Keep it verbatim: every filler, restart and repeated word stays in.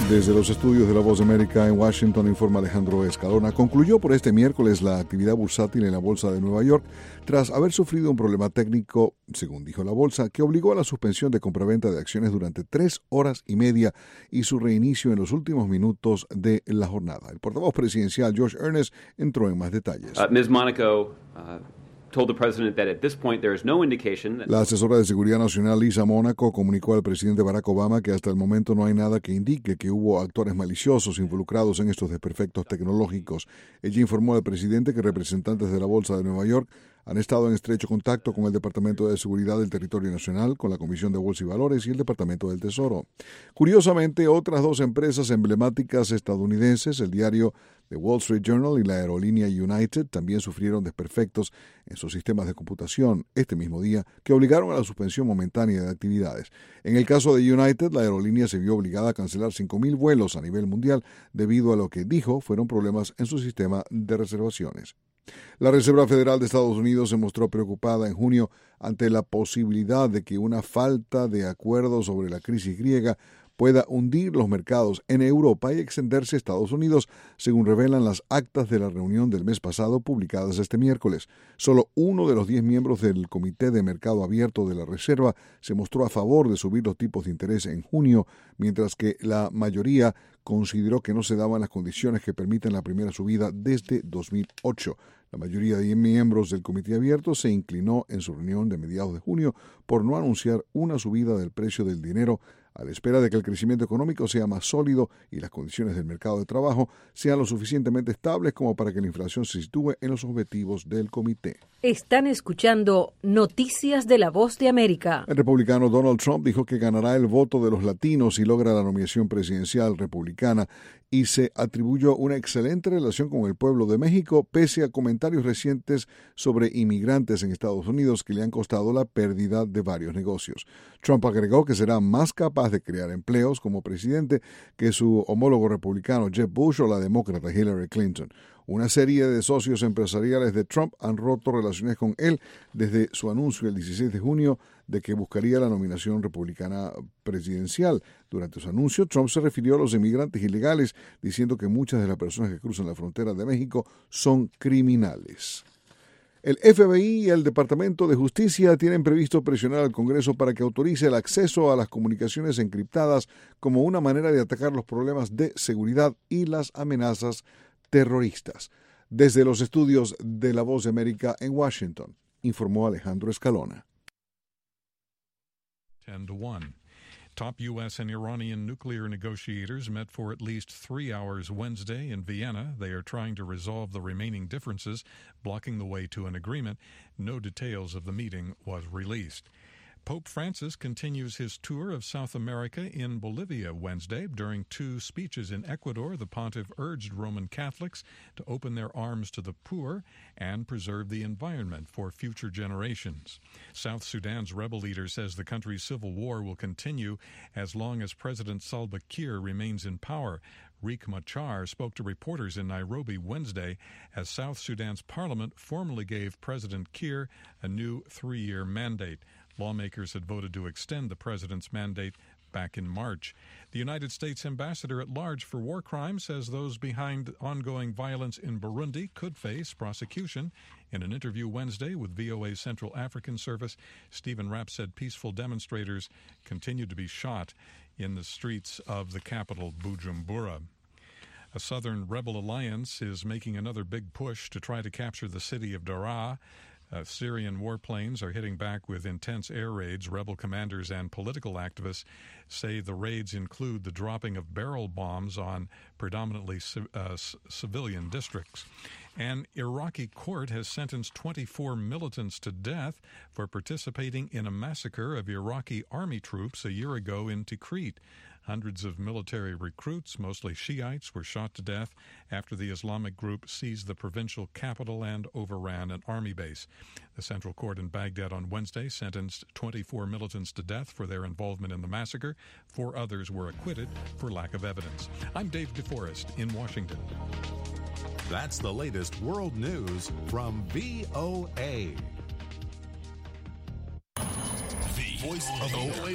Desde los estudios de La Voz de América en Washington, informa Alejandro Escalona. Concluyó por este miércoles la actividad bursátil en la Bolsa de Nueva York tras haber sufrido un problema técnico, según dijo la bolsa, que obligó a la suspensión de compraventa de acciones durante tres horas y media y su reinicio en los últimos minutos de la jornada. El portavoz presidencial Josh Earnest entró en más detalles. Uh, Miz Monaco, uh... told the president that at this point there is no indication that... La asesora de Seguridad Nacional Lisa Monaco comunicó al presidente Barack Obama que hasta el momento no hay nada que indique que hubo actores maliciosos involucrados en estos desperfectos tecnológicos. Ella informó al presidente que representantes de la Bolsa de Nueva York han estado en estrecho contacto con el Departamento de Seguridad del Territorio Nacional, con la Comisión de Bolsa y Valores y el Departamento del Tesoro. Curiosamente, otras dos empresas emblemáticas estadounidenses, el diario The Wall Street Journal y la aerolínea United, también sufrieron desperfectos en sus sistemas de computación este mismo día que obligaron a la suspensión momentánea de actividades. En el caso de United, la aerolínea se vio obligada a cancelar cinco mil vuelos a nivel mundial debido a lo que dijo fueron problemas en su sistema de reservaciones. La Reserva Federal de Estados Unidos se mostró preocupada en junio ante la posibilidad de que una falta de acuerdo sobre la crisis griega pueda hundir los mercados en Europa y extenderse a Estados Unidos, según revelan las actas de la reunión del mes pasado publicadas este miércoles. Solo uno de los diez miembros del Comité de Mercado Abierto de la Reserva se mostró a favor de subir los tipos de interés en junio, mientras que la mayoría consideró que no se daban las condiciones que permiten la primera subida desde dos mil ocho. La mayoría de miembros del Comité Abierto se inclinó en su reunión de mediados de junio por no anunciar una subida del precio del dinero a la espera de que el crecimiento económico sea más sólido y las condiciones del mercado de trabajo sean lo suficientemente estables como para que la inflación se sitúe en los objetivos del comité. Están escuchando Noticias de la Voz de América. El republicano Donald Trump dijo que ganará el voto de los latinos si logra la nominación presidencial republicana y se atribuyó una excelente relación con el pueblo de México pese a comentarios recientes sobre inmigrantes en Estados Unidos que le han costado la pérdida de varios negocios. Trump agregó que será más capaz de crear empleos como presidente que su homólogo republicano Jeb Bush o la demócrata Hillary Clinton. Una serie de socios empresariales de Trump han roto relaciones con él desde su anuncio el dieciséis de junio de que buscaría la nominación republicana presidencial. Durante su anuncio, Trump se refirió a los inmigrantes ilegales, diciendo que muchas de las personas que cruzan la frontera de México son criminales. El F B I y el Departamento de Justicia tienen previsto presionar al Congreso para que autorice el acceso a las comunicaciones encriptadas como una manera de atacar los problemas de seguridad y las amenazas terroristas. Desde los estudios de La Voz de América en Washington, informó Alejandro Escalona. ten to one. Top U S and Iranian nuclear negotiators met for at least three hours Wednesday in Vienna. They are trying to resolve the remaining differences, blocking the way to an agreement. No details of the meeting was released. Pope Francis continues his tour of South America in Bolivia Wednesday. During two speeches in Ecuador, the pontiff urged Roman Catholics to open their arms to the poor and preserve the environment for future generations. South Sudan's rebel leader says the country's civil war will continue as long as President Salva Kiir remains in power. Riek Machar spoke to reporters in Nairobi Wednesday as South Sudan's parliament formally gave President Kiir a new three-year mandate. Lawmakers had voted to extend the president's mandate back in March. The United States ambassador at large for war crimes says those behind ongoing violence in Burundi could face prosecution. In an interview Wednesday with V O A's Central African Service, Stephen Rapp said peaceful demonstrators continued to be shot in the streets of the capital, Bujumbura. A southern rebel alliance is making another big push to try to capture the city of Daraa. Uh, Syrian warplanes are hitting back with intense air raids. Rebel commanders and political activists say the raids include the dropping of barrel bombs on predominantly ci- uh, c- civilian districts. An Iraqi court has sentenced twenty-four militants to death for participating in a massacre of Iraqi army troops a year ago in Tikrit. Hundreds of military recruits, mostly Shiites, were shot to death after the Islamic group seized the provincial capital and overran an army base. The Central Court in Baghdad on Wednesday sentenced twenty-four militants to death for their involvement in the massacre. Four others were acquitted for lack of evidence. I'm Dave DeForest in Washington. That's the latest world news from V O A. The Voice of O A.